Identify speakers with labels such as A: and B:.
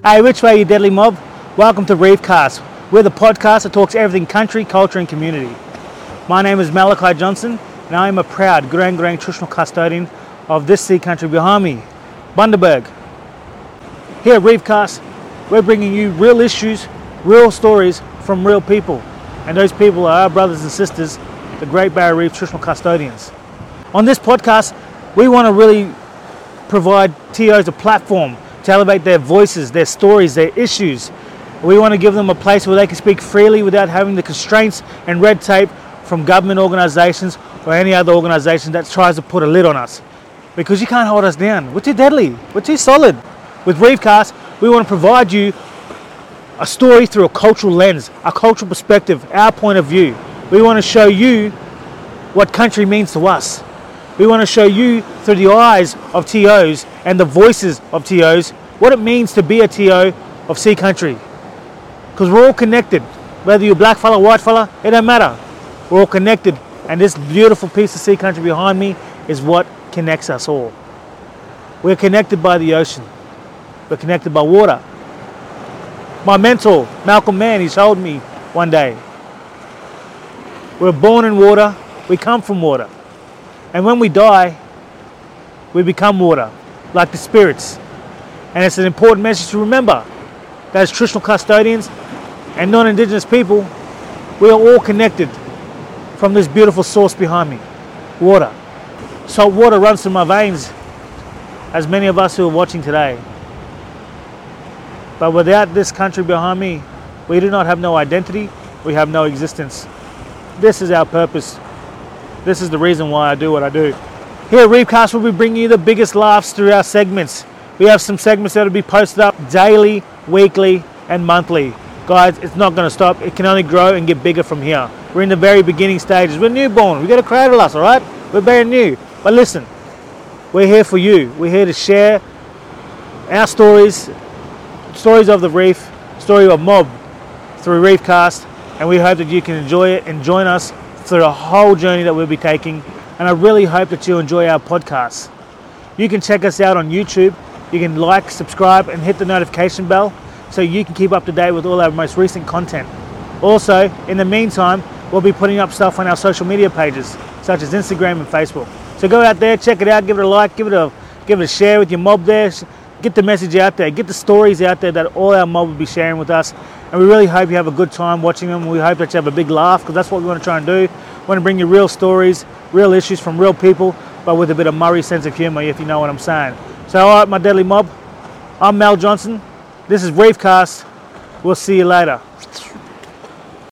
A: Hey, which way you deadly mob? Welcome to Reefcast. We're the podcast that talks everything country, culture and community. My name is Malachi Johnson and I am a proud Gurang Gurang traditional custodian of this sea country behind me, Bundaberg. Here at Reefcast, we're bringing you real issues, real stories from real people. And those people are our brothers and sisters, the Great Barrier Reef traditional custodians. On this podcast, we want to really provide TOs a platform to elevate their voices, their stories, their issues. We want to give them a place where they can speak freely without having the constraints and red tape from government organisations or any other organisation that tries to put a lid on us. Because you can't hold us down. We're too deadly. We're too solid. With Reefcast, we want to provide you a story through a cultural lens, a cultural perspective, our point of view. We want to show you what country means to us. We want to show you through the eyes of TOs and the voices of TOs what it means to be a TO of sea country. Because we're all connected. Whether you're black fella, white fella, it don't matter. We're all connected. And this beautiful piece of sea country behind me is what connects us all. We're connected by the ocean. We're connected by water. My mentor, Malcolm Mann, he told me one day, we're born in water, we come from water. And when we die, we become water, like the spirits. And it's an important message to remember that as traditional custodians and non-Indigenous people, we are all connected from this beautiful source behind me, water. Salt water runs through my veins, as many of us who are watching today. But without this country behind me, we do not have no identity, we have no existence. This is our purpose. This is the reason why I do what I do. Here at Reefcast, we'll be bringing you the biggest laughs through our segments. We have some segments that will be posted up daily, weekly, and monthly. Guys, it's not going to stop. It can only grow and get bigger from here. We're in the very beginning stages. We're newborn. We've got to cradle us, all right? We're very new. But listen, we're here for you. We're here to share our stories of the reef, story of mob through Reefcast, and we hope that you can enjoy it and join us through the whole journey that we'll be taking. And I really hope that you enjoy our podcasts. You can check us out on YouTube. You can like, subscribe, and hit the notification bell so you can keep up to date with all our most recent content. Also, in the meantime, we'll be putting up stuff on our social media pages, such as Instagram and Facebook. So go out there, check it out, give it a like, give it a share with your mob there. Get the message out there, get the stories out there that all our mob will be sharing with us. And we really hope you have a good time watching them. We hope that you have a big laugh, because that's what we want to try and do. We want to bring you real stories, real issues from real people, but with a bit of Murray sense of humour, if you know what I'm saying. So all right, my deadly mob, I'm Mal Johnson. This is Reefcast. We'll see you later.